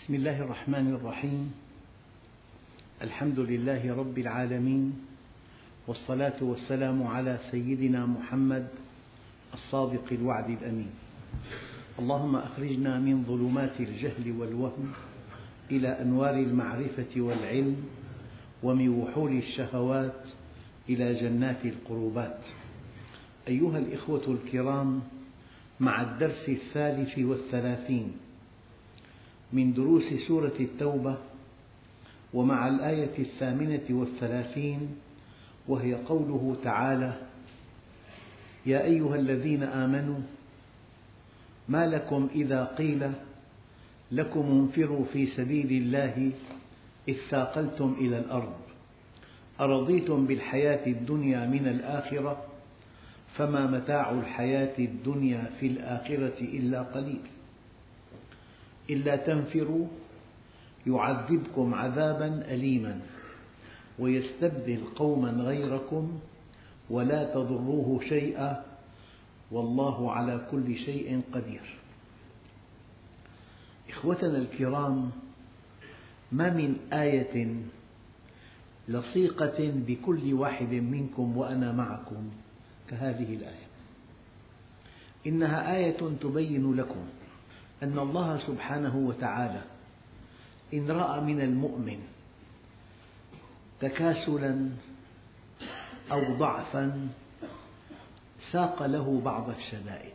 بسم الله الرحمن الرحيم. الحمد لله رب العالمين، والصلاة والسلام على سيدنا محمد الصادق الوعد الأمين. اللهم أخرجنا من ظلمات الجهل والوهم إلى أنوار المعرفة والعلم، ومن وحول الشهوات إلى جنات القربات. أيها الإخوة الكرام، مع الدرس 33 من دروس سورة التوبة، ومع الآية 38، وهي قوله تعالى: يا أيها الذين آمنوا ما لكم إذا قيل لكم انفروا في سبيل الله اثاقلتم إلى الأرض أرضيتم بالحياة الدنيا من الآخرة فما متاع الحياة الدنيا في الآخرة إلا قليل إلا تنفروا يعذبكم عذابا أليما ويستبدل قوما غيركم ولا تضروه شيئا والله على كل شيء قدير. إخوتنا الكرام، ما من آية لصيقة بكل واحد منكم وأنا معكم كهذه الآية. إنها آية تبين لكم أن الله سبحانه وتعالى إن رأى من المؤمن تكاسلا أو ضعفا ساق له بعض الشدائد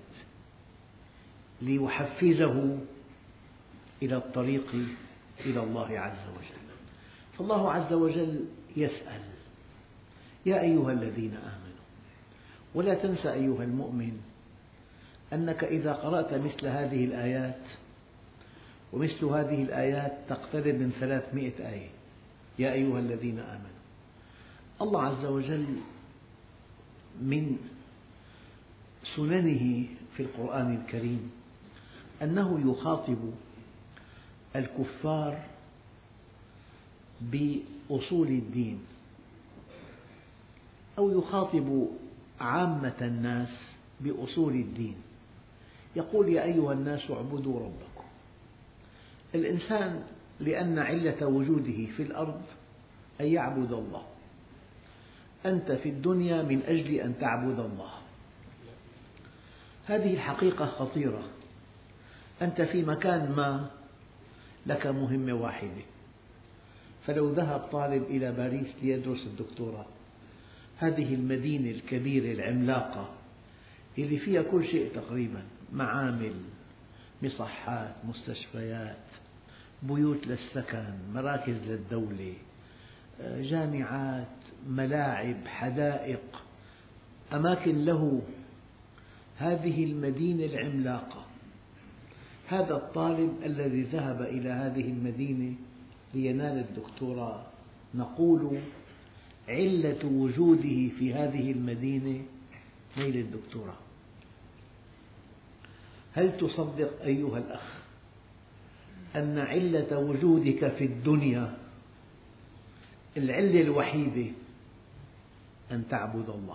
ليحفزه إلى الطريق إلى الله عز وجل. فالله عز وجل يسأل: يا أيها الذين آمنوا. ولا تنسى أيها المؤمن أنك إذا قرأت مثل هذه الآيات، ومثل هذه الآيات تقترب من 300 آية، يا أيها الذين آمنوا، الله عز وجل من سننه في القرآن الكريم أنه يخاطب الكفار بأصول الدين، أو يخاطب عامة الناس بأصول الدين. يقول: يا أيها الناس اعبدوا ربكم. الإنسان لأن علة وجوده في الأرض أن يعبد الله. أنت في الدنيا من أجل أن تعبد الله. هذه الحقيقة خطيرة. أنت في مكان ما لك مهمة واحدة، فلو ذهب طالب إلى باريس ليدرس الدكتوراه، هذه المدينة الكبيرة العملاقة اللي فيها كل شيء تقريبا، معامل، مصحات، مستشفيات، بيوت للسكن، مراكز للدولة، جامعات، ملاعب، حدائق، أماكن له، هذه المدينة العملاقة. هذا الطالب الذي ذهب إلى هذه المدينة لينال الدكتوراه، نقول علة وجوده في هذه المدينة نيل الدكتوراه. هل تصدق أيها الأخ أن علة وجودك في الدنيا العلة الوحيدة أن تعبد الله؟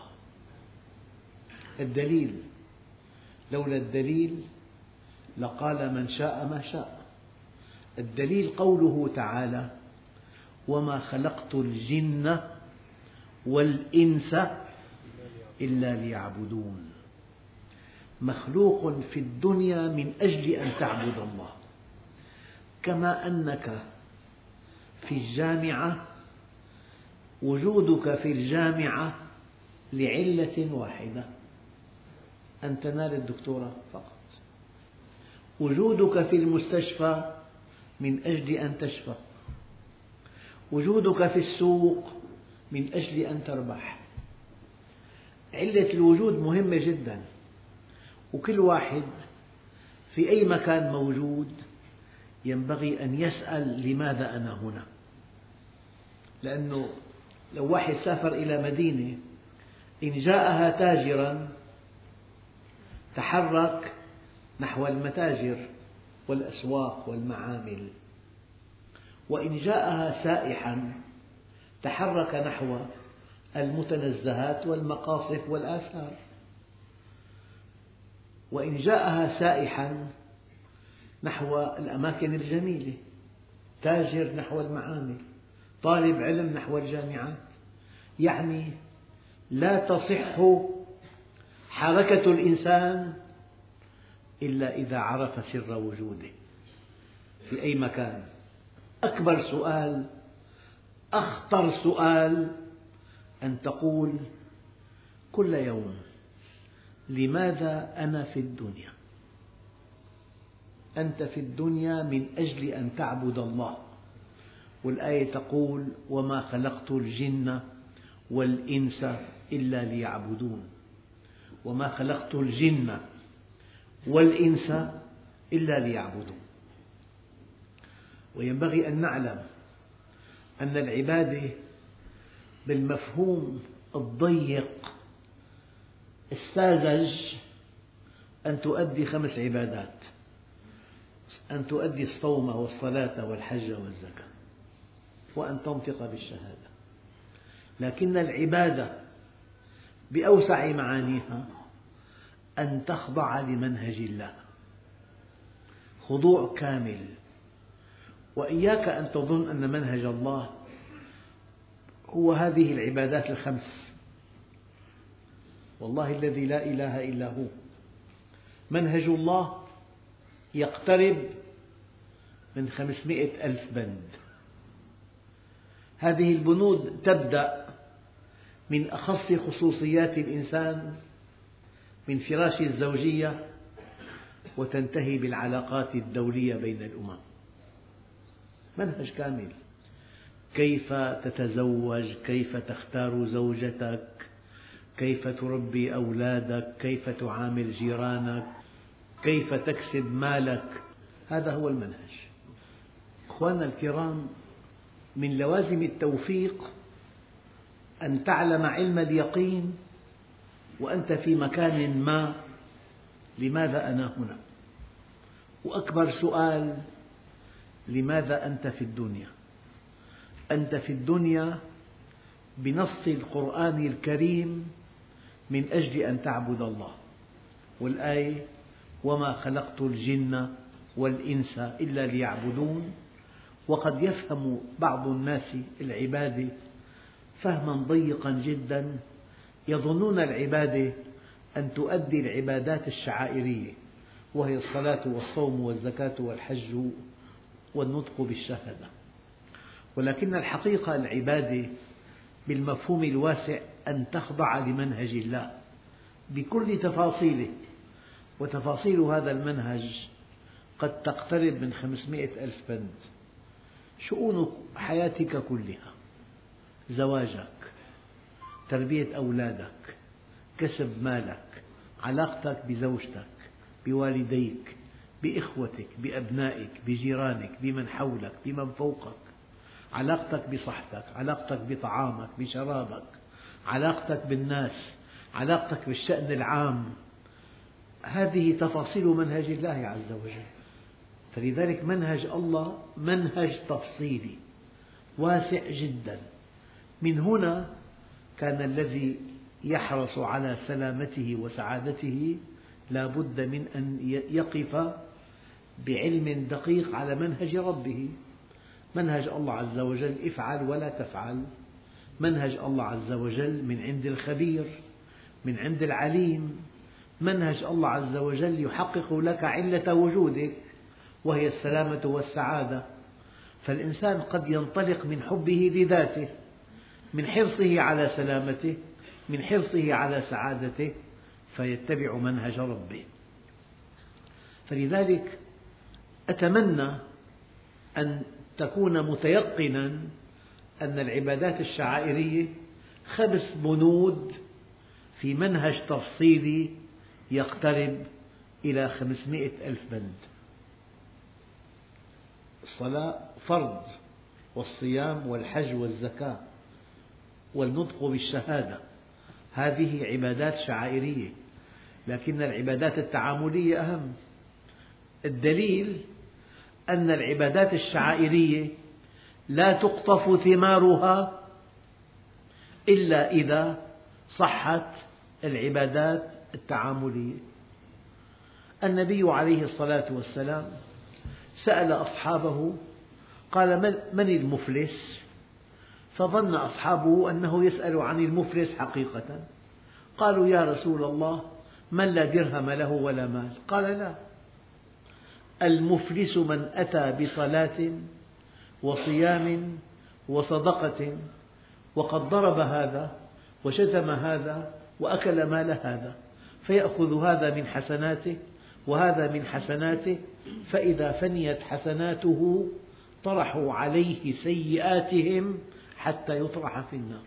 الدليل، لولا الدليل لقال من شاء ما شاء. الدليل قوله تعالى: وما خلقت الجن والإنس إلا ليعبدون. مخلوق في الدنيا من أجل أن تعبد الله، كما أنك في الجامعة وجودك في الجامعة لعلة واحدة، أن تنال الدكتوراه فقط. وجودك في المستشفى من أجل أن تشفى. وجودك في السوق من أجل أن تربح. علة الوجود مهمة جدا، وكل واحد في أي مكان موجود ينبغي أن يسأل: لماذا أنا هنا؟ لأنه لو واحد سافر إلى مدينة إن جاءها تاجرا تحرك نحو المتاجر والأسواق والمعامل، وإن جاءها سائحا تحرك نحو المتنزهات والمقاصف والآثار، وإن جاءها سائحا نحو الأماكن الجميلة. تاجر نحو المعامل، طالب علم نحو الجامعات. يعني لا تصح حركة الإنسان إلا إذا عرف سر وجوده في أي مكان. أكبر سؤال، أخطر سؤال، أن تقول كل يوم لماذا أنا في الدنيا؟ أنت في الدنيا من أجل أن تعبد الله، والآية تقول وما خلقت الجن والإنس إلا ليعبدون، وما خلقت الجن والإنس إلا ليعبدون. وينبغي أن نعلم أن العبادة بالمفهوم الضيق الساذج أن تؤدي 5 عبادات، أن تؤدي الصوم والصلاة والحج والزكاة، وأن تنطق بالشهادة. لكن العبادة بأوسع معانيها أن تخضع لمنهج الله خضوع كامل. وإياك أن تظن أن منهج الله هو هذه العبادات ال5، والله الذي لا إله إلا هو. منهج الله يقترب من 500,000 بند. هذه البنود تبدأ من أخص خصوصيات الإنسان من فراش الزوجية، وتنتهي بالعلاقات الدولية بين الأمم. منهج كامل، كيف تتزوج، كيف تختار زوجتك، كيف تربي أولادك، كيف تعامل جيرانك، كيف تكسب مالك. هذا هو المنهج. أخواننا الكرام، من لوازم التوفيق أن تعلم علم اليقين وأنت في مكان ما لماذا أنا هنا؟ وأكبر سؤال لماذا أنت في الدنيا؟ أنت في الدنيا بنص القرآن الكريم من أجل أن تعبد الله، والآية وما خلقت الجن والإنس إلا ليعبدون. وقد يفهم بعض الناس العبادة فهما ضيقا جدا، يظنون العبادة أن تؤدي العبادات الشعائرية، وهي الصلاة والصوم والزكاة والحج والنطق بالشهادة. ولكن الحقيقة العبادة بالمفهوم الواسع أن تخضع لمنهج الله بكل تفاصيله، وتفاصيل هذا المنهج قد تقترب من 500,000 بند. شؤون حياتك كلها، زواجك، تربية أولادك، كسب مالك، علاقتك بزوجتك، بوالديك، بإخوتك، بأبنائك، بجيرانك، بمن حولك، بمن فوقك، علاقتك بصحتك، علاقتك بطعامك، بشرابك، علاقتك بالناس، علاقتك بالشأن العام. هذه تفاصيل منهج الله عز وجل. فلذلك منهج الله منهج تفصيلي واسع جدا. من هنا كان الذي يحرص على سلامته وسعادته لا بد من أن يقف بعلم دقيق على منهج ربه. منهج الله عز وجل افعل ولا تفعل، منهج الله عز وجل من عند الخبير، من عند العليم. منهج الله عز وجل يحقق لك علة وجودك وهي السلامة والسعادة. فالإنسان قد ينطلق من حبه لذاته، من حرصه على سلامته، من حرصه على سعادته، فيتبع منهج ربه. فلذلك أتمنى أن تكون متيقنا أن العبادات الشعائرية 5 بنود في منهج تفصيلي يقترب إلى 500,000 بند. الصلاة فرض، والصيام والحج والزكاة والنطق بالشهادة، هذه عبادات شعائرية، لكن العبادات التعاملية أهم. الدليل أن العبادات الشعائرية لا تقطف ثمارها إلا إذا صحت العبادات التعاملية. النبي عليه الصلاة والسلام سأل أصحابه قال من المفلس؟ فظن أصحابه أنه يسأل عن المفلس حقيقة. قالوا يا رسول الله من لا درهم له ولا مال. قال لا، المفلس من أتى بصلاة وصيام وصدقة وقد ضرب هذا وشتم هذا وأكل مال هذا، فيأخذ هذا من حسناته وهذا من حسناته، فإذا فنيت حسناته طرحوا عليه سيئاتهم حتى يطرح في النار.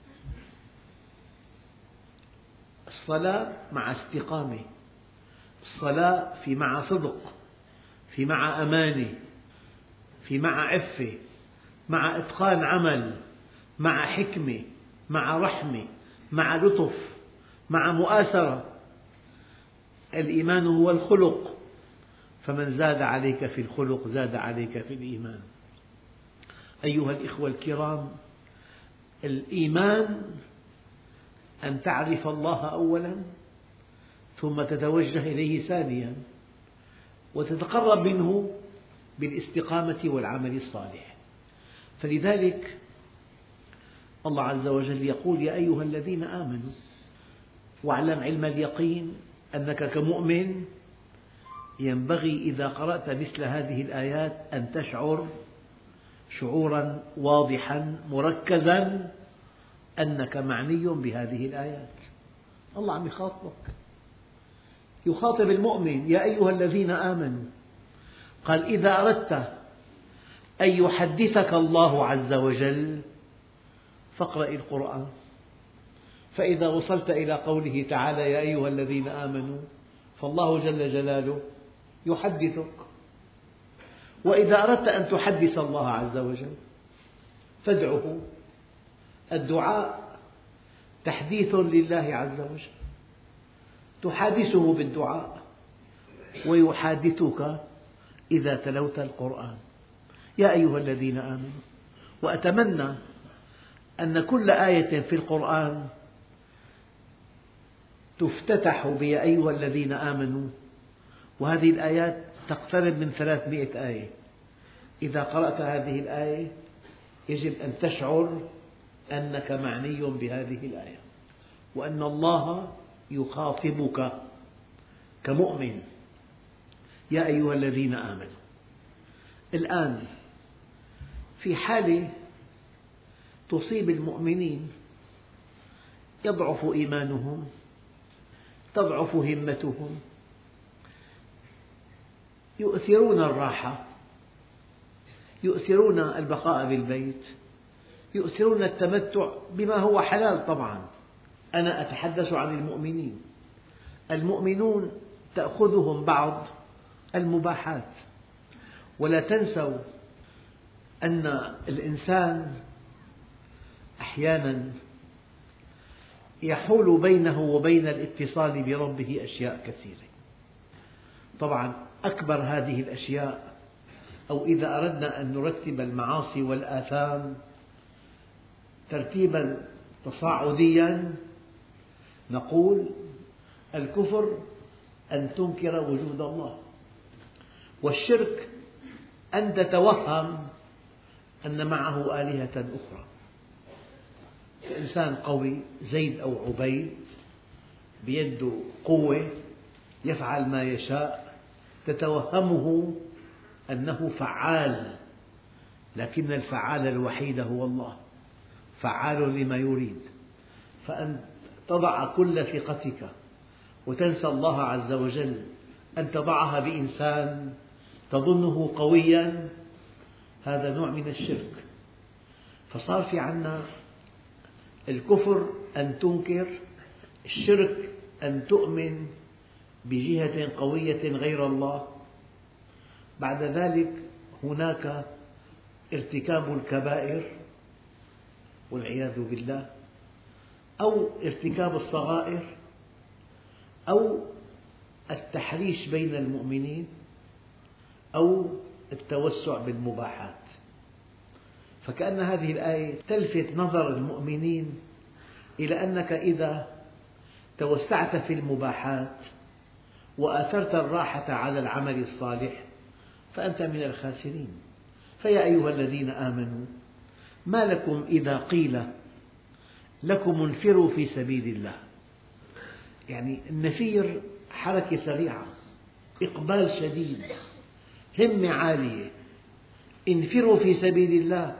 الصلاة مع استقامة، الصلاة في مع صدق، في مع أمانة، في مع عفة، مع إتقان عمل، مع حكمة، مع رحمة، مع لطف، مع مؤاسرة. الإيمان هو الخلق، فمن زاد عليك في الخلق زاد عليك في الإيمان. أيها الإخوة الكرام، الإيمان أن تعرف الله أولا، ثم تتوجه إليه ثانيا، وتتقرب منه بالاستقامة والعمل الصالح. فلذلك الله عز وجل يقول يا أيها الذين آمنوا واعلم علم اليقين أنك كمؤمن ينبغي إذا قرأت مثل هذه الآيات أن تشعر شعورا واضحا مركزا أنك معني بهذه الآيات. الله عم يخاطب المؤمن يا أيها الذين آمنوا. قال إذا أردت أن يحدثك الله عز وجل فاقرأ القرآن، فإذا وصلت إلى قوله تعالى يا أيها الذين آمنوا فالله جل جلاله يحدثك. وإذا أردت أن تحدث الله عز وجل فادعه. الدعاء تحديث لله عز وجل، تحادثه بالدعاء ويحادثك إذا تلوت القرآن يا أيها الذين آمنوا. وأتمنى أن كل آية في القرآن تفتتح بيا أيها الذين آمنوا، وهذه الآيات تقترب من 300 آية. إذا قرأت هذه الآية يجب أن تشعر أنك معني بهذه الآية، وأن الله يخاطبك كمؤمن يا أيها الذين آمنوا. الآن في حالة تصيب المؤمنين يضعف إيمانهم، تضعف همتهم، يؤثرون الراحة، يؤثرون البقاء بالبيت، يؤثرون التمتع بما هو حلال. طبعا أنا أتحدث عن المؤمنين. المؤمنون تأخذهم بعض المباحات، ولا تنسوا أن الإنسان أحيانا يحول بينه وبين الاتصال بربه أشياء كثيرة. طبعا أكبر هذه الأشياء، أو إذا أردنا أن نرتب المعاصي والآثام ترتيبا تصاعديا نقول الكفر أن تنكر وجود الله، والشرك أن تتوهم أن معه آلهة أخرى. إنسان قوي زيد أو عبيد بيده قوة يفعل ما يشاء، تتوهمه أنه فعال، لكن الفعال الوحيد هو الله، فعال لما يريد. فأن تضع كل ثقتك وتنسى الله عز وجل، أن تضعها بإنسان تظنه قويا، هذا نوع من الشرك. فصار في عنا الكفر أن تنكر، الشرك أن تؤمن بجهة قوية غير الله. بعد ذلك هناك ارتكاب الكبائر والعياذ بالله، أو ارتكاب الصغائر، أو التحريش بين المؤمنين، أو التوسع بالمباحات. فكأن هذه الآية تلفت نظر المؤمنين إلى أنك إذا توسعت في المباحات وآثرت الراحة على العمل الصالح فأنت من الخاسرين. فيا أيها الذين آمنوا ما لكم إذا قيل لكم انفروا في سبيل الله. يعني النفير حركة سريعة، إقبال شديد، همة عالية. انفروا في سبيل الله،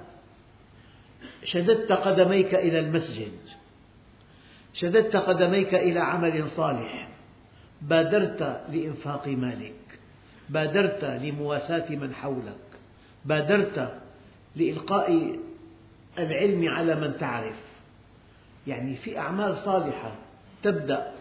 شددت قدميك إلى المسجد، شددت قدميك إلى عمل صالح، بادرت لإنفاق مالك، بادرت لمواساة من حولك، بادرت لإلقاء العلم على من تعرف. يعني في أعمال صالحة تبدأ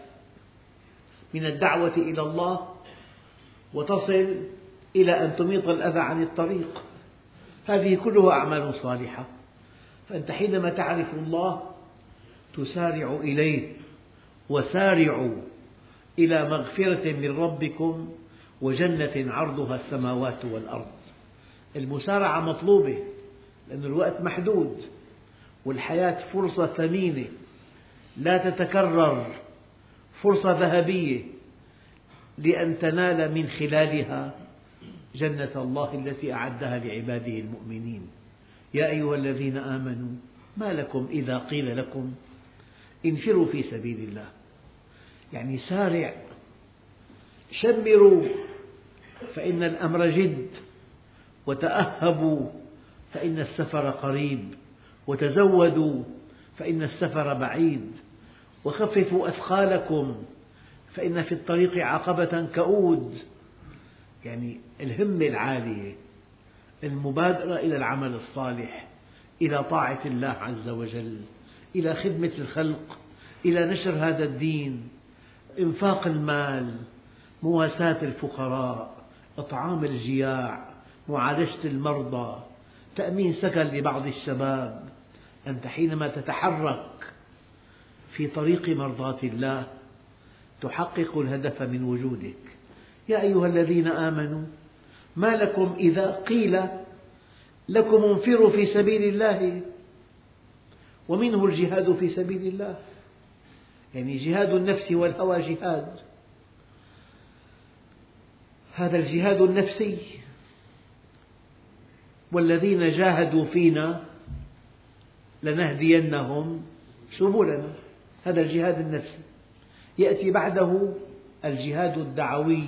من الدعوة إلى الله وتصل إلى أن تميط الأذى عن الطريق، هذه كلها أعمال صالحة. فأنت حينما تعرف الله تسارع إليه، وسارعوا إلى مغفرة من ربكم وجنة عرضها السماوات والأرض. المسارعة مطلوبة لأن الوقت محدود، والحياة فرصة ثمينة لا تتكرر، فرصة ذهبية لأن تنال من خلالها جنة الله التي أعدها لعباده المؤمنين. يا أيها الذين آمنوا ما لكم إذا قيل لكم انفروا في سبيل الله، يعني سارع، شمروا فإن الأمر جد، وتأهبوا فإن السفر قريب، وتزودوا فإن السفر بعيد، وخففوا أثقالكم فإن في الطريق عقبة كؤود. يعني الهمة العالية، المبادرة إلى العمل الصالح، إلى طاعة الله عز وجل، إلى خدمة الخلق، إلى نشر هذا الدين، إنفاق المال، مواساة الفقراء، إطعام الجياع، معالجة المرضى، تأمين سكن لبعض الشباب. أنت حينما تتحرك في طريق مرضاة الله تحقق الهدف من وجودك. يا أيها الذين آمنوا ما لكم إذا قيل لكم انفروا في سبيل الله، ومنه الجهاد في سبيل الله. يعني جهاد النفس والهوى جهاد. هذا الجهاد النفسي، والذين جاهدوا فينا لنهدينهم سبلنا، هذا الجهاد النفسي. يأتي بعده الجهاد الدعوي،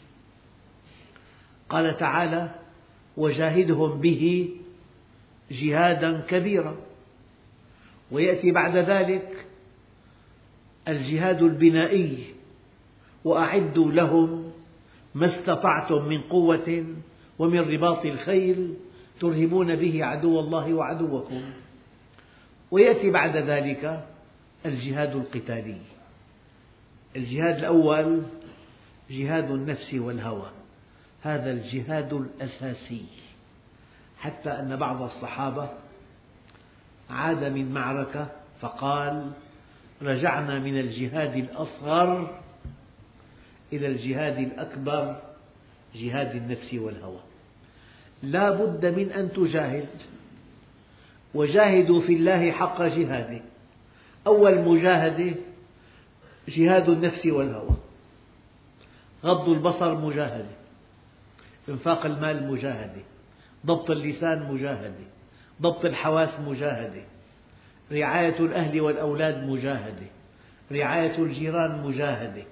قال تعالى وجاهدهم به جهادا كبيرا. ويأتي بعد ذلك الجهاد البنائي، وأعدوا لهم ما استطعتم من قوة ومن رباط الخيل ترهبون به عدو الله وعدوكم. ويأتي بعد ذلك الجهاد القتالي. الجهاد الأول جهاد النفس والهوى، هذا الجهاد الأساسي، حتى أن بعض الصحابة عاد من معركة فقال رجعنا من الجهاد الأصغر إلى الجهاد الأكبر، جهاد النفس والهوى. لا بد من أن تجاهد، وجاهدوا في الله حق جهاده. أول مجاهدة جهاد النفس والهوى، غض البصر مجاهدة، إنفاق المال مجاهدة، ضبط اللسان مجاهدة، ضبط الحواس مجاهدة، رعاية الأهل والأولاد مجاهدة، رعاية الجيران مجاهدة.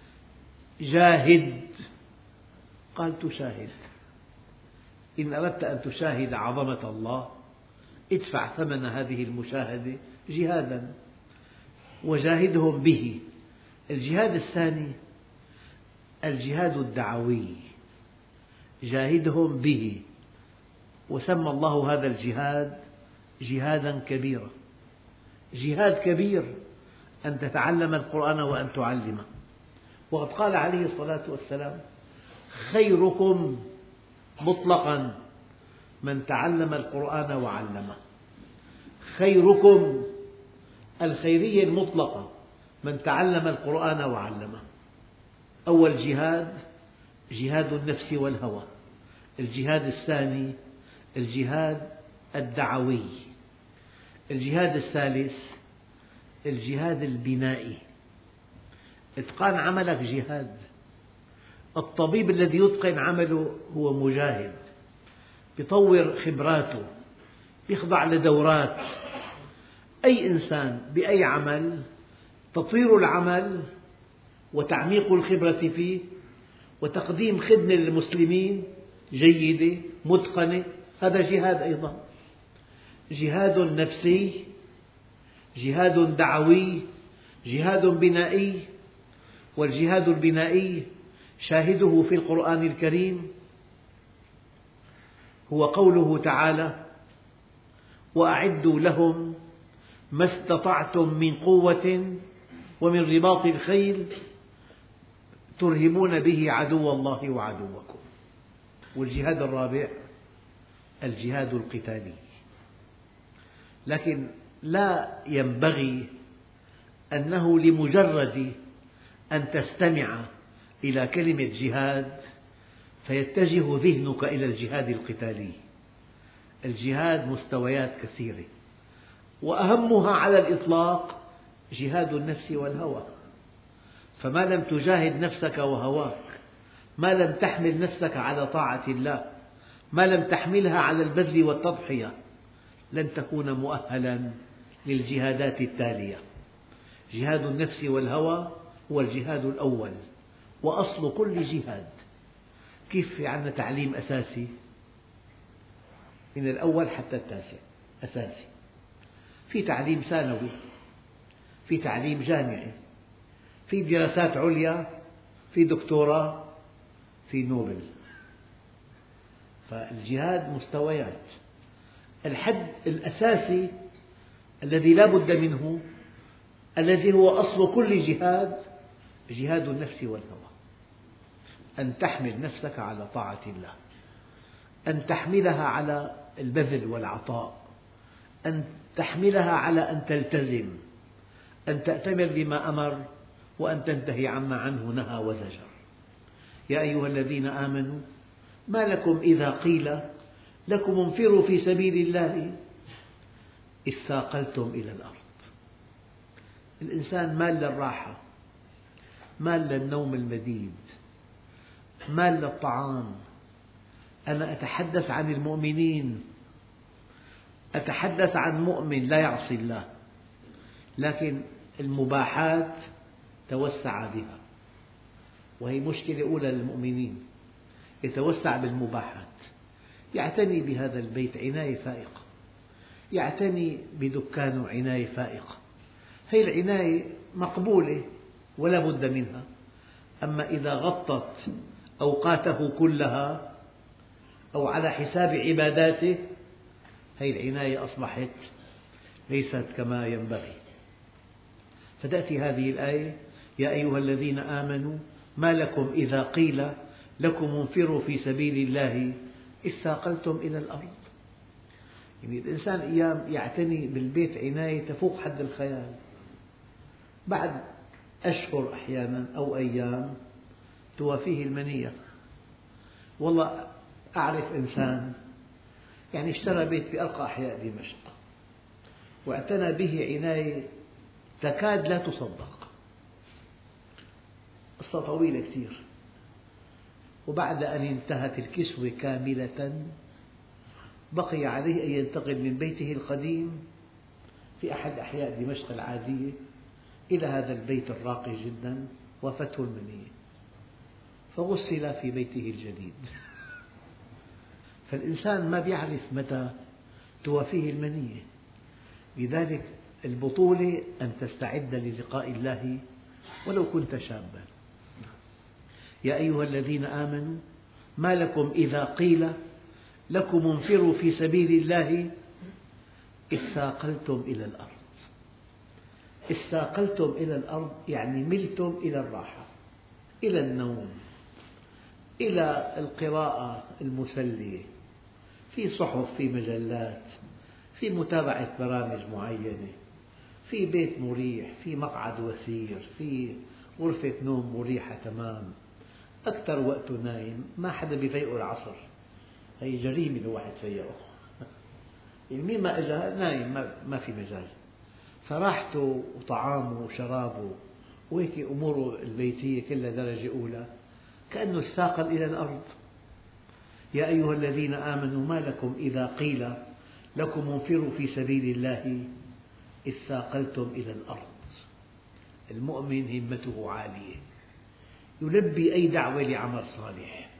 جاهد، قال تشاهد. إن أردت أن تشاهد عظمة الله ادفع ثمن هذه المشاهدة جهادا، وجاهدهم به. الجهاد الثاني الجهاد الدعوي، جاهدهم به، وسمى الله هذا الجهاد جهادا كبيرا. جهاد كبير أن تتعلم القرآن وأن تعلمه. وقد قال عليه الصلاة والسلام خيركم مطلقا من تعلم القرآن وعلمه. خيركم، الخيرية المطلقة، من تعلم القرآن وعلمه. أول جهاد جهاد النفس والهوى، الجهاد الثاني الجهاد الدعوي، الجهاد الثالث الجهاد البنائي. إتقان عملك جهاد. الطبيب الذي يتقن عمله هو مجاهد، يطور خبراته، يخضع لدورات. أي إنسان بأي عمل، تطوير العمل وتعميق الخبرة فيه وتقديم خدمة للمسلمين جيدة متقنة، هذا جهاد أيضا، جهاد نفسي، جهاد دعوي، جهاد بنائي. والجهاد البنائي شاهده في القرآن الكريم هو قوله تعالى: وأعدوا لهم ما استطعتم من قوة ومن رباط الخيل ترهبون به عدو الله وعدوكم. والجهاد الرابع الجهاد القتالي. لكن لا ينبغي أنه لمجرد أن تستمع إلى كلمة جهاد فيتجه ذهنك إلى الجهاد القتالي. الجهاد مستويات كثيرة، وأهمها على الإطلاق جهاد النفس والهوى. فما لم تجاهد نفسك وهواك، ما لم تحمل نفسك على طاعة الله، ما لم تحملها على البذل والتضحية، لن تكون مؤهلا للجهادات التالية. جهاد النفس والهوى هو الجهاد الأول وأصل كل جهاد. كيف في عندنا تعليم أساسي من الأول حتى التاسع أساسي، في تعليم ثانوي، في تعليم جامعي، في دراسات عليا، في دكتوراه، في نوبل. فالجهاد مستويات. الحد الأساسي الذي لا بد منه، الذي هو أصل كل جهاد، جهاد النفس والهوى. أن تحمل نفسك على طاعة الله، أن تحملها على البذل والعطاء، أن تحملها على أن تلتزم، أن تأتمر بما أمر وأن تنتهي عما عنه نهى وزجر. يا أيها الذين آمنوا ما لكم إذا قيل لكم انفروا في سبيل الله اثاقلتم إلى الأرض. الإنسان مال للراحة، مال للنوم المديد، مال للطعام. أنا أتحدث عن المؤمنين، أتحدث عن مؤمن لا يعصي الله، لكن المباحات توسع بها، وهي مشكلة أولى للمؤمنين، يتوسع بالمباحات، يعتني بهذا البيت عناية فائقة، يعتني بدكانه عناية فائقة. هذه العناية مقبولة ولا بد منها. أما إذا غطت أوقاته كلها أو على حساب عباداته، هذه العناية أصبحت ليست كما ينبغي. فتأتي هذه الآية: يا أيها الذين آمنوا ما لكم إذا قيل لكم انفروا في سبيل الله اثاقلتم إلى الأرض. يعني الإنسان أيام يعتني بالبيت عناية تفوق حد الخيال، بعد أشهر أحيانا أو أيام توافيه المنية. والله أعرف إنسان يعني اشترى بيت في أرقى أحياء دمشق واعتنى به عناية تكاد لا تصدق، قصة طويلة كثير. وبعد أن انتهت الكسوة كاملة بقي عليه أن ينتقل من بيته القديم في أحد أحياء دمشق العادية إلى هذا البيت الراقي جدا، وافته المنية فغسل في بيته الجديد. فالإنسان ما يعرف متى توافيه المنية. لذلك البطولة أن تستعد للقاء الله ولو كنت شابا. يا أيها الذين آمنوا ما لكم إذا قيل لكم انفروا في سبيل الله اثاقلتم إلى الأرض. اثاقلتم إلى الأرض يعني ملتم إلى الراحة، إلى النوم، إلى القراءة المسلية، في صحف، في مجلات، في متابعة برامج معينة، في بيت مريح، في مقعد وثير، في غرفة نوم مريحة تمام، أكثر وقته نايم، ما حدا بيفيقه العصر. هي جريمة الواحد فيقه. يعني مين ما إجا نايم ما في مجال. فراحته وطعامه وشرابه وهيك أموره البيتية كلها درجة أولى، كأنه استاقل إلى الأرض. يا أيها الذين آمنوا ما لكم إذا قيل لكم انفروا في سبيل الله اثاقلتم إلى الأرض. المؤمن همته عالية، يلبي أي دعوة لعمل صالح،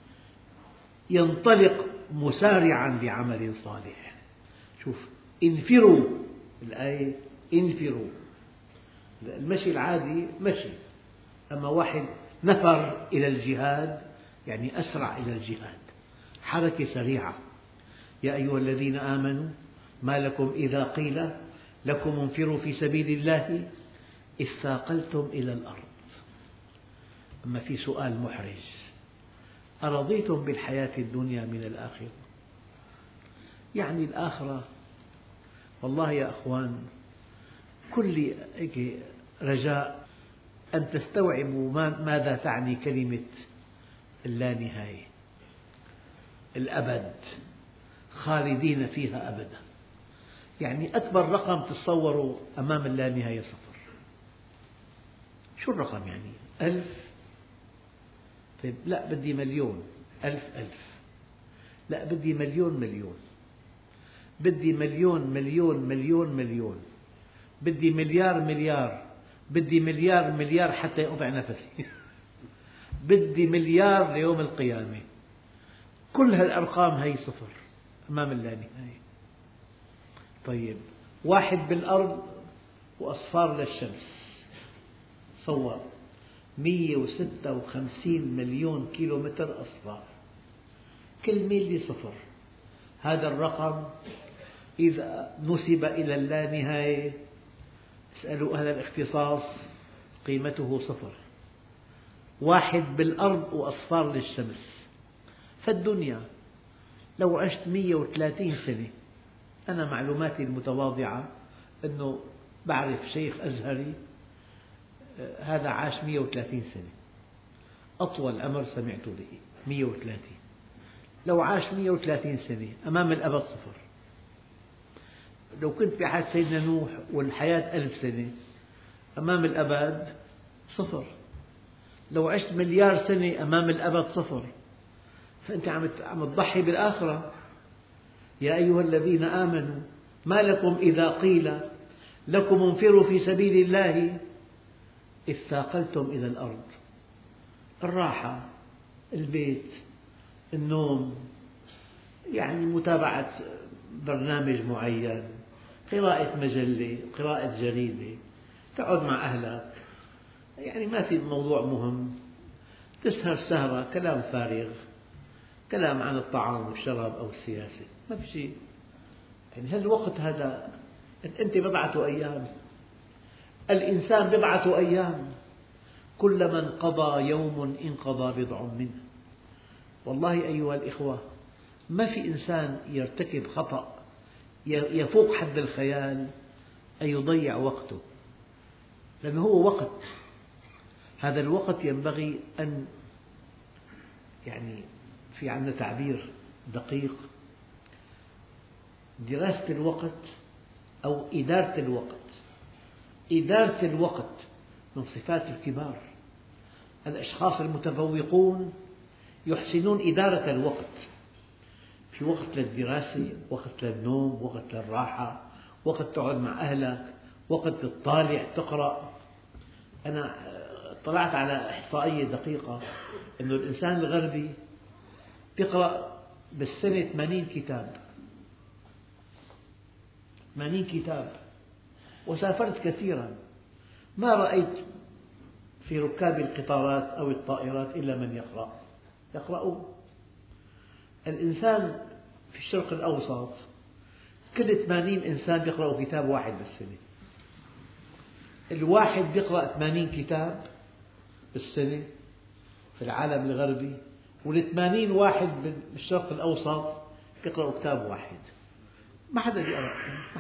ينطلق مسارعا لعمل صالح. شوف، انفروا، الآية انفروا. المشي العادي مشي، أما واحد نفر إلى الجهاد يعني أسرع إلى الجهاد، حركة سريعة. يا أيها الذين آمنوا ما لكم إذا قيل لكم انفروا في سبيل الله اثاقلتم إلى الأرض. أما في سؤال محرج: أرضيتم بالحياة الدنيا من الآخرة؟ يعني الآخرة، والله يا أخوان كل رجاء أن تستوعبوا ماذا تعني كلمة اللانهاية، الأبد، خالدين فيها أبدا. يعني أكبر رقم تتصوروا أمام اللانهاية صفر. شو الرقم يعني؟ 1000؟ طيب لا، بدي مليون. 1000 1000. لا، بدي مليون مليون. بدي مليون مليون مليون مليون. بدي مليار مليار. بدي مليار مليار حتى يقطع نفسي. بدي مليار ليوم القيامة. كل هالأرقام هي صفر أمام اللانهاية. طيب، واحد بالأرض وأصفار للشمس، صور 156 مليون كيلومتر أصفار، كل ميل صفر. هذا الرقم إذا نسب إلى اللانهاية، اسألوا أهل الاختصاص، قيمته صفر. واحد بالأرض وأصفار للشمس. فالدنيا لو عشت 130 سنة، أنا معلوماتي المتواضعة أنه بعرف شيخ أزهري هذا عاش 130 سنة، أطول عمر سمعت به 130. لو عاش 130 سنة أمام الأبد صفر. لو كنت بحياة سيدنا نوح والحياة 1000 سنة أمام الأبد صفر. لو عشت مليار سنة أمام الأبد صفر. فأنت عم تضحي بالآخرة. يا أيها الذين آمنوا ما لكم إذا قيل لكم انفروا في سبيل الله اثاقلتم إلى الأرض. الراحة، البيت، النوم، يعني متابعة برنامج معين، قراءة مجلة، قراءة جريدة، تقعد مع أهلك، يعني ما في موضوع مهم، تسهر سهرة كلام فارغ، كلام عن الطعام والشراب أو السياسة، ما في شيء. يعني هالوقت هذا أنت بضعة أيام، الإنسان بضعة أيام، كلما انقضى يوم انقضى بضع منه. والله أيها الإخوة، ما في إنسان يرتكب خطأ يفوق حد الخيال أن يضيع وقته، لأنه هو وقت. هذا الوقت ينبغي أن، يعني في عندنا تعبير دقيق، دراسة الوقت أو إدارة الوقت. إدارة الوقت من صفات الكبار. الأشخاص المتفوقون يحسنون إدارة الوقت. في وقت للدراسة، وقت للنوم، وقت للراحة، وقت تقعد مع أهلك، وقت تطالع تقرأ. أنا اطلعت على إحصائية دقيقة أن الإنسان الغربي يقرأ بالسنة 80 كتاب. 80 كتاب. وسافرت كثيرا، ما رأيت في ركاب القطارات أو الطائرات إلا من يقرأون. الإنسان في الشرق الأوسط كل 80 إنسان يقرأ كتاب واحد بالسنة. الواحد يقرأ 80 كتاب بالسنة في العالم الغربي، وال80 واحد بالشرق الأوسط يقرأوا كتاب واحد. ما حدا يقرأ.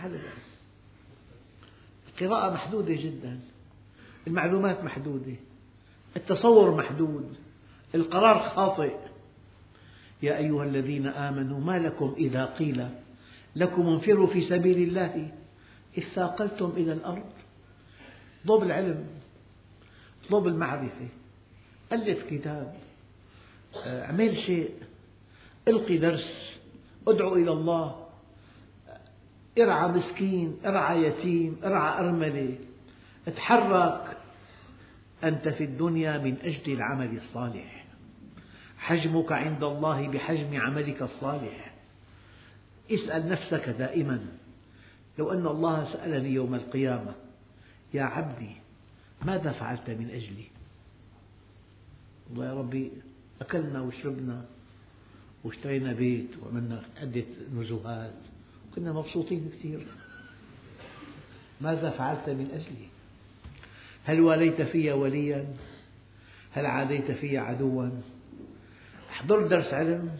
القراءة محدودة جدا، المعلومات محدودة، التصور محدود، القرار خاطئ. يا أيها الذين آمنوا ما لكم إذا قيل لكم انفروا في سبيل الله اثاقلتم إلى الأرض. اطلب العلم، اطلب المعرفة، ألف كتاب، اعمل شيء. القي درس، ادعو إلى الله، ارعى مسكين، ارعى يتيم، ارعى أرملة، اتحرك. أنت في الدنيا من أجل العمل الصالح، حجمك عند الله بحجم عملك الصالح. اسأل نفسك دائما، لو أن الله سألني يوم القيامة: يا عبدي ماذا فعلت من أجلي؟ والله يا ربي أكلنا وشربنا واشترينا بيت وعملنا عدة نزهات وكنا مبسوطين كثير. ماذا فعلت من أجلي؟ هل واليت في وليا؟ هل عاديت في عدوا؟ حضرت درس علم؟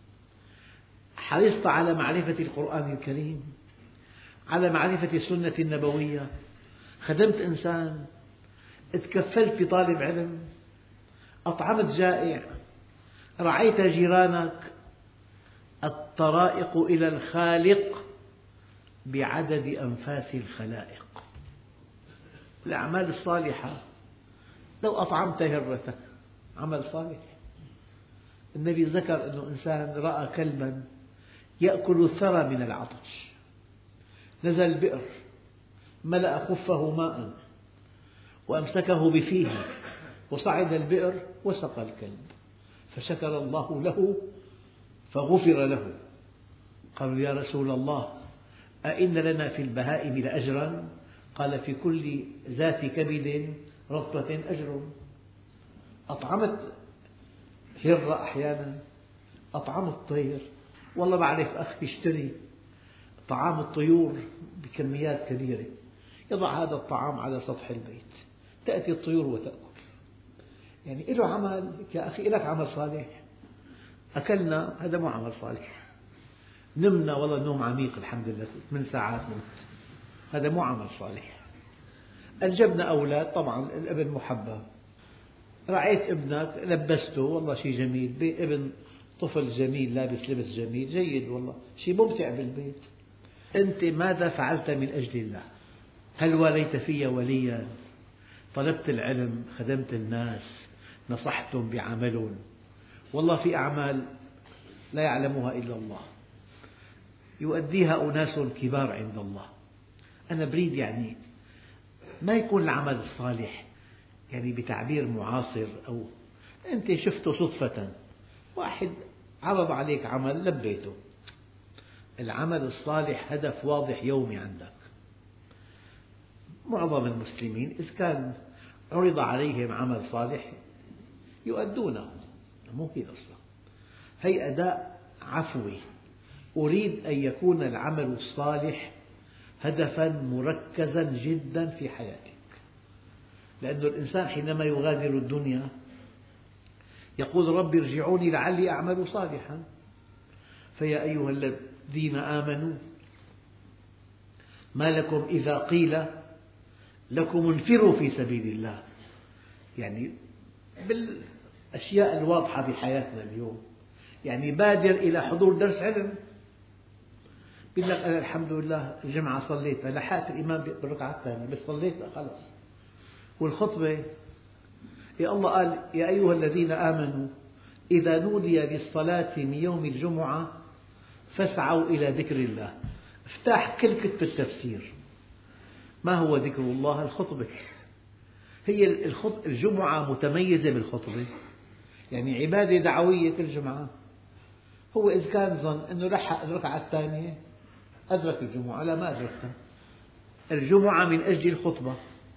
حرصت على معرفة القرآن الكريم، على معرفة السنة النبوية؟ خدمت إنسان؟ تكفلت بطالب علم؟ أطعمت جائع؟ رعيت جيرانك؟ الطرائق إلى الخالق بعدد أنفاس الخلائق. الأعمال الصالحة، لو أطعمت هرة عمل صالح. النبي ذكر أن إنسان رأى كلبا يأكل الثرى من العطش، نزل البئر، ملأ خفه ماء وأمسكه بفيه وصعد البئر وسقى الكلب، فشكر الله له فغفر له. قالوا: يا رسول الله، أئن لنا في البهائم لأجرا؟ قال: في كل ذات كبد رطبة أجر. أطعمت هرة أحيانا، أطعمت طير. والله بعرف أخ يشتري طعام الطيور بكميات كبيرة، يضع هذا الطعام على سطح البيت، تأتي الطيور وتأكل. يعني له عمل. يا أخي لك عمل صالح. أكلنا، هذا مو عمل صالح. نمنا، والله نوم عميق الحمد لله 8 ساعات نمت، هذا مو عمل صالح. أنجبنا أولاد، طبعا الابن محبب، رعيت ابنك، لبسته، والله شيء جميل، ابن طفل جميل لابس لبس جميل، جيد، والله شيء ممتع بالبيت. أنت ماذا فعلت من أجل الله؟ هل واليت في وليا؟ طلبت العلم، خدمت الناس، نصحتم بعمل؟ والله في أعمال لا يعلمها إلا الله، يؤديها أناس كبار عند الله. أنا أريد يعني ما يكون العمل الصالح يعني بتعبير معاصر، أو أنت شفته صدفة، واحد عرض عليك عمل لبيته. العمل الصالح هدف واضح يومي عندك. معظم المسلمين إذا كان عرض عليهم عمل صالح يؤدونه، مو هي القصة، هي أداء عفوي. أريد أن يكون العمل الصالح هدفا مركزا جدا في حياتك، لأن الإنسان حينما يغادر الدنيا يقول: رب ارجعوني لعلي أعمل صالحا. فيا أيها الذين آمنوا ما لكم إذا قيل لكم انفروا في سبيل الله. يعني بالأشياء الواضحة بحياتنا اليوم، يعني بادر إلى حضور درس علم. يقول لك: أنا الحمد لله الجمعة صليتها، لحقت الإمام بالركعة الثانية، بس صليتها خلاص. والخطبة، يا الله قال: يا أيها الذين آمنوا إذا نودي للصلاة من يوم الجمعة فاسعوا إلى ذكر الله. افتح كل كتب التفسير، ما هو ذكر الله؟ الخطبة. هي الجمعة متميزة بالخطبة، يعني عبادة دعوية الجمعة. هو إذا كان ظن أنه لحق الركعة الثانية أدرك الجمعة، لا، ما أدركتها. الجمعة من أجل الخطبة،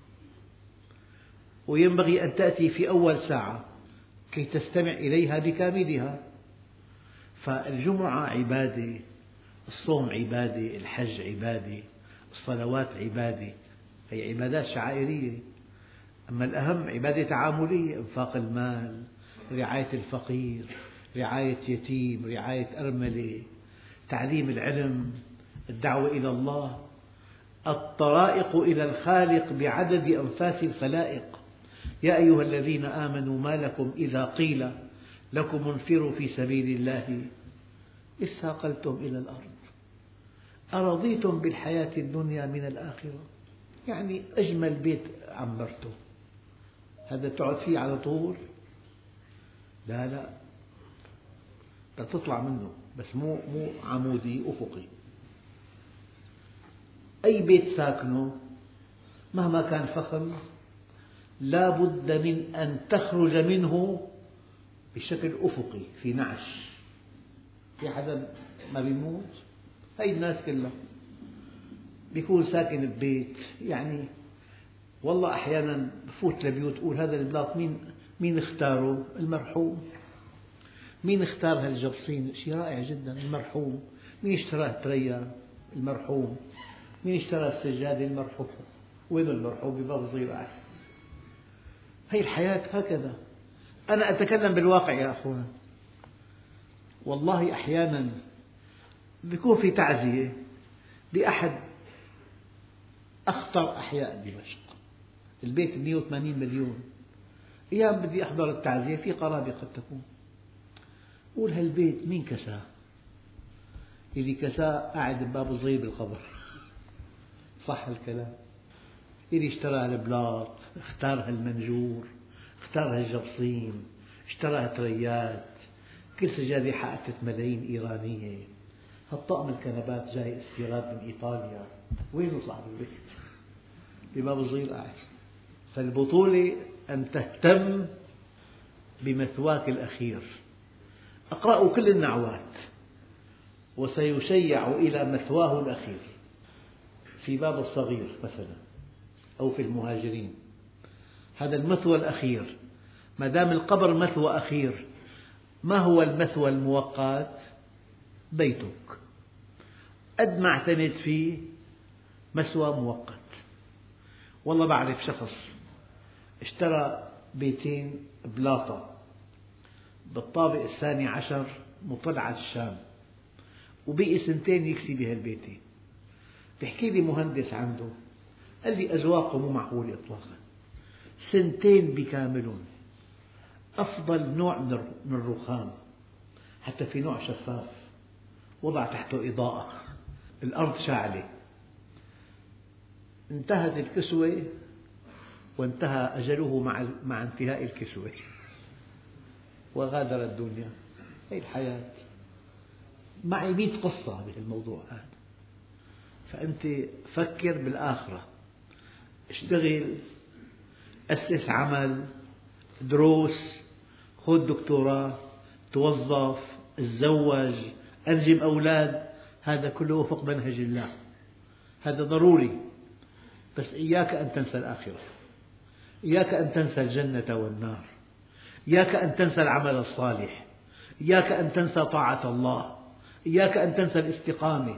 وينبغي أن تأتي في أول ساعة كي تستمع إليها بكاملها. فالجمعة عبادة، الصوم عبادة، الحج عبادة، الصلوات عبادة، هي عبادات شعائرية. أما الأهم عبادة تعاملية: إنفاق المال، رعاية الفقير، رعاية يتيم، رعاية أرملة، تعليم العلم، الدعوة إلى الله، الطرائق إلى الخالق بعدد أنفاس الخلائق. يا أيها الذين آمنوا ما لكم إذا قيل لكم انفروا في سبيل الله اثاقلتم إلى الأرض أرضيتم بالحياة الدنيا من الآخرة. يعني أجمل بيت عمرته، هذا تقعد فيه على طول؟ لا، تطلع منه، بس مو عمودي أفقي. أي بيت ساكنه مهما كان فخم لا بد من أن تخرج منه بشكل أفقي في نعش. في حدا ما بيموت؟ هاي الناس كلها بيكون ساكن ببيت، يعني والله أحيانا بفوت لبيوت أقول هذا البلاط مين اختاره؟ المرحوم. مين اختار هالجبصين؟ شيء رائع جدا، المرحوم. مين اشترى التريا؟ المرحوم. مين اشترى السجادة؟ المرحوم. وين المرحوم؟ بباب صغير. هي الحياة هكذا. أنا أتكلم بالواقع يا أخوان. والله أحيانا بيكون في تعزية بأحد أخطر أحياء دمشق، البيت 180 مليون. أيام بدي أحضر التعزية في قرابة قد تكون، قول هالبيت مين كساه؟ اللي كساه قاعد بباب صغير بالقبر. صح الكلام؟ اللي اشترى هالبلاط، اختار هالمنجور، اختار هالجبصين، اشترى هالتريات، كل سجادة حققت ملايين إيرانية، هالطقم الكنبات جاي استيراد من إيطاليا. وينه صاحب البيت؟ بباب صغير قاعد. فالبطولة أن تهتم بمثواك الأخير. اقرأوا كل النعوات وسيشيع إلى مثواه الأخير. في باب الصغير مثلا أو في المهاجرين، هذا المثوى الأخير. ما دام القبر مثوى أخير، ما هو المثوى المؤقت؟ بيتك. قد ما اعتنت فيه مثوى مؤقت. والله بعرف شخص اشترى بيتين بلاطة بالطابق الثاني عشر مطل على الشام، وبقي سنتين يكسي بهالبيتين. بيحكي لي مهندس عنده، قال لي أذواقه مو معقولة إطلاقا، سنتين بكاملهم. أفضل نوع من الرخام، حتى في نوع شفاف وضع تحته إضاءة، الأرض شاعلة. انتهت الكسوة وانتهى أجله مع انتهاء الكسوة، وغادر الدنيا. هذه الحياة. معي 100 قصة بهالموضوع هذا. فأنت فكر بالآخرة، اشتغل، أسس عمل، دروس، خذ دكتوراه، توظف، تزوج، أنجب أولاد، هذا كله وفق منهج الله، هذا ضروري. بس إياك أن تنسى الآخرة، إياك أن تنسى الجنة والنار، إياك أن تنسى العمل الصالح، إياك أن تنسى طاعة الله، إياك أن تنسى الاستقامة.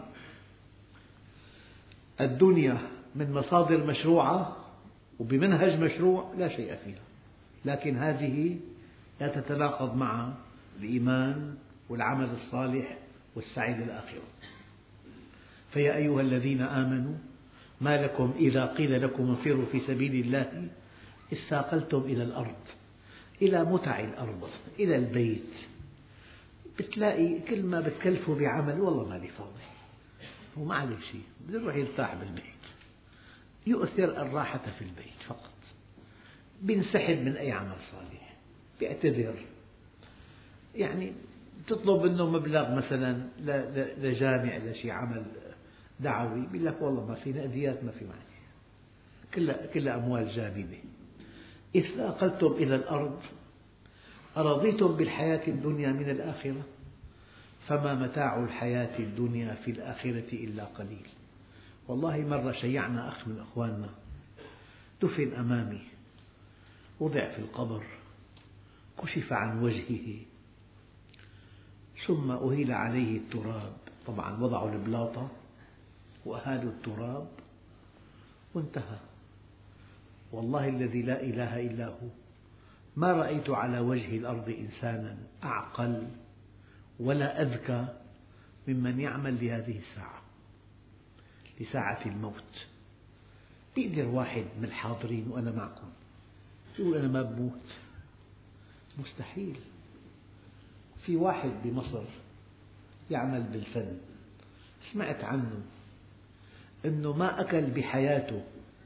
الدنيا من مصادر مشروعة وبمنهج مشروع لا شيء فيها، لكن هذه لا تتناقض مع الإيمان والعمل الصالح والسعي للآخرة. فيا أيها الذين آمنوا ما لكم إذا قيل لكم انفروا في سبيل الله اثاقلتم إلى الأرض، إلى متع الأرض، إلى البيت. بتلاقي كل ما بتكلفه بعمل والله ما لي فاضي، هو ما عليه شيء، بده يروح يرتاح بالبيت، يؤثر الراحة في البيت فقط، بينسحب من أي عمل صالح، بيعتذر. يعني تطلب منه مبلغ مثلا لجامع لشيء عمل دعوي، بيقول لك والله ما في نقديات، ما في معنى، كلها أموال جانبة. إذ أقلتم إلى الأرض أرضيتم بالحياة الدنيا من الآخرة فما متاع الحياة الدنيا في الآخرة إلا قليل. والله مرة شيعنا أخ من أخواننا دفن أمامي، وضع في القبر، كشف عن وجهه، ثم أهيل عليه التراب. طبعا وضعوا البلاطة وأهالوا التراب وانتهى. والله الذي لا إله إلا هو ما رأيت على وجه الأرض إنسانا أعقل ولا أذكى ممن يعمل لهذه الساعة، لساعة الموت. بيقدر واحد من الحاضرين وأنا معكم يقول أنا ما بموت؟ مستحيل. في واحد بمصر يعمل بالفن، سمعت عنه أنه ما أكل بحياته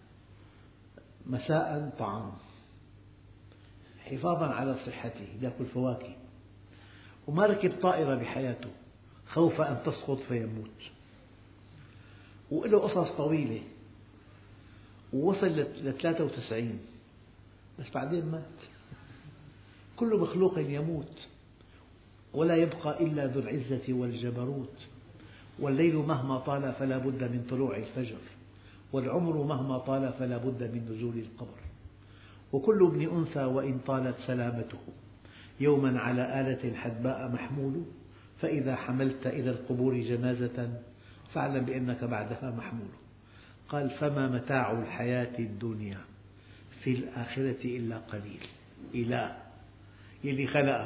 مساء طعام حفاظا على صحته، يأكل فواكه، وما ركب طائرة بحياته خوف أن تسقط فيموت، وله قصص طويلة، ووصل ل 93 بس بعدين مات. كل مخلوق يموت، ولا يبقى إلا ذو العزة والجبروت. والليل مهما طال فلا بد من طلوع الفجر، والعمر مهما طال فلا بد من نزول القبر. وكل ابن أنثى وإن طالت سلامته يوما على آلة حدباء محمول. فإذا حملت إلى القبور جنازة فاعلم بأنك بعدها محمول. قال فما متاع الحياة الدنيا في الآخرة إلا قليل. إله يلي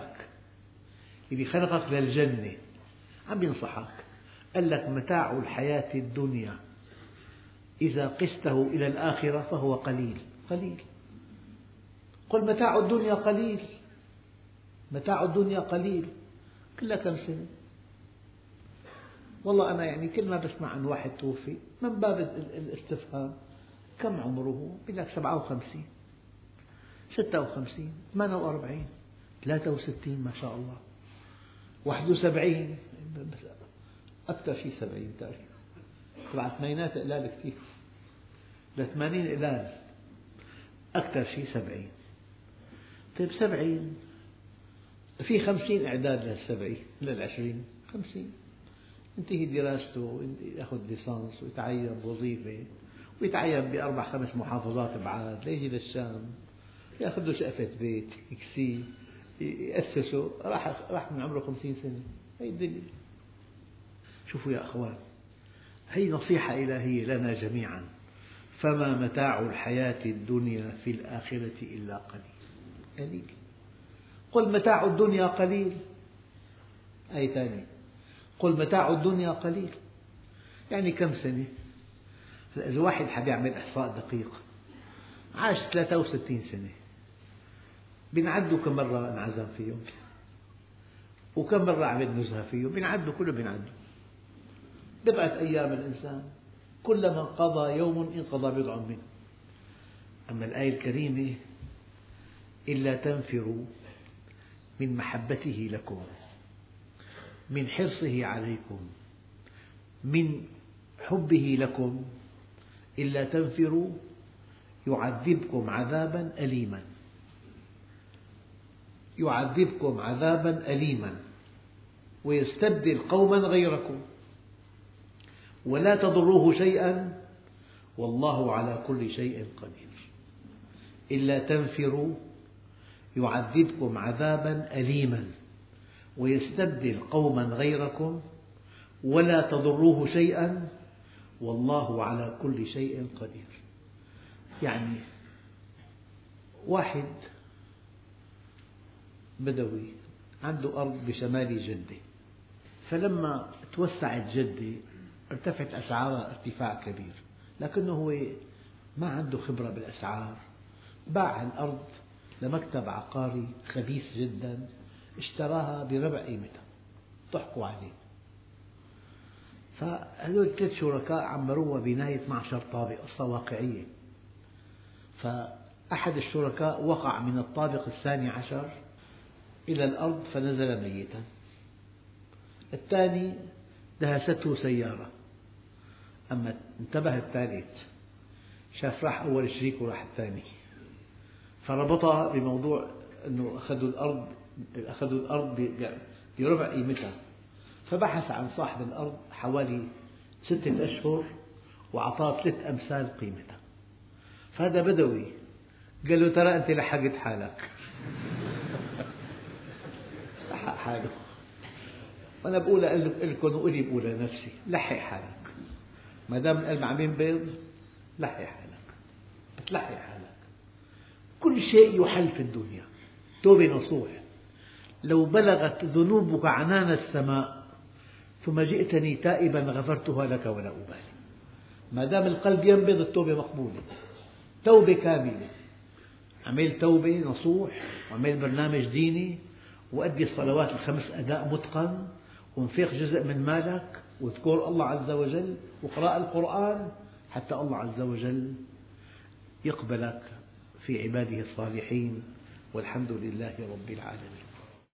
خلقك للجنة عم ينصحك، قال لك متاع الحياة الدنيا إذا قسته إلى الآخرة فهو قليل. قل متاع الدنيا قليل، متاع الدنيا قليل. كلها كم سنة؟ والله أنا كل ما بسمع عن واحد توفي من باب الاستفهام كم عمره؟ يقول لك 57 56 48 63 ما شاء الله 71 أكثر شيء 70 تقريبا. تبع الثمانينات قلال كثير، ل80 قلال، أكثر شيء 70. طيب 70 في 50 إعداد لل20 50 ينتهي دراسته يأخذ ليسانس ويتعين بوظيفة ويتعين بأربع 5 محافظات بعد ليجي للشام يأخذ له شقفة بيت يكسيه يأسسه. راح من عمره 50 سنة. هي الدنيا. شوفوا يا أخوان، هي نصيحة إلهية لنا جميعا. فما متاع الحياة الدنيا في الآخرة إلا قليل. قل متاع الدنيا قليل. آية ثانية قل متاع الدنيا قليل، يعني كم سنة؟ إذا واحد حاب يعمل إحصاء دقيق عاش 63 سنة، بنعدوا كم مرة انعزم فيهم وكم مرة عمل نزهة فيهم، بنعدوا كله بنعدوا. بضعة أيام الإنسان كلما انقضى يوم انقضى بضع منه. أما الآية الكريمة إلا تنفروا من محبته لكم، من حرصه عليكم، من حبه لكم، إلا تنفروا يعذبكم عذابا أليما. يعذبكم عذابا أليما ويستبدل قوما غيركم ولا تضروه شيئا والله على كل شيء قدير. إلا تنفروا يعذبكم عذابا أليما ويستبدل قوما غيركم ولا تضروه شيئا والله على كل شيء قدير. يعني واحد بدوي عنده أرض بشمال جدة، فلما توسعت جدة ارتفعت أسعارها ارتفاع كبير، لكنه هو ما عنده خبرة بالأسعار، باع الأرض لمكتب عقاري خبيث جدا اشتراها بربع قيمتها. ضحكوا عليه. فهذول 3 شركاء عمروها بناية معشر طابق، قصة واقعية. فأحد الشركاء وقع من الطابق 12 إلى الأرض فنزل ميتا. الثاني دهسته سيارة، أما انتبه الثالث شاف راح أول شريك وراح الثاني، فربطها بموضوع أنه أخذوا الأرض بربع قيمتها. فبحث عن صاحب الأرض حوالي 6 أشهر وأعطاه 3 أمثال قيمتها. فهذا بدوي قال له ترى أنت لحقت حالك. لحق حاله. وأنا بقول لكم وقولي بقول لنفسي لحق حالك، ما دام القلب عم ينبض لحق حالك، بتلحق حالك. كل شيء يحل في الدنيا. توبة نصوح. لو بلغت ذنوبك عنان السماء ثم جئتني تائبا غفرتها لك ولا أبالي. ما دام القلب ينبض التوبة مقبولة. توبة كاملة، عمل توبة نصوح وعمل برنامج ديني وأدي الصلوات ال5 أداء متقن وانفق جزء من مالك واذكر الله عز وجل واقرأ القرآن حتى الله عز وجل يقبلك في عباده الصالحين. والحمد لله رب العالمين.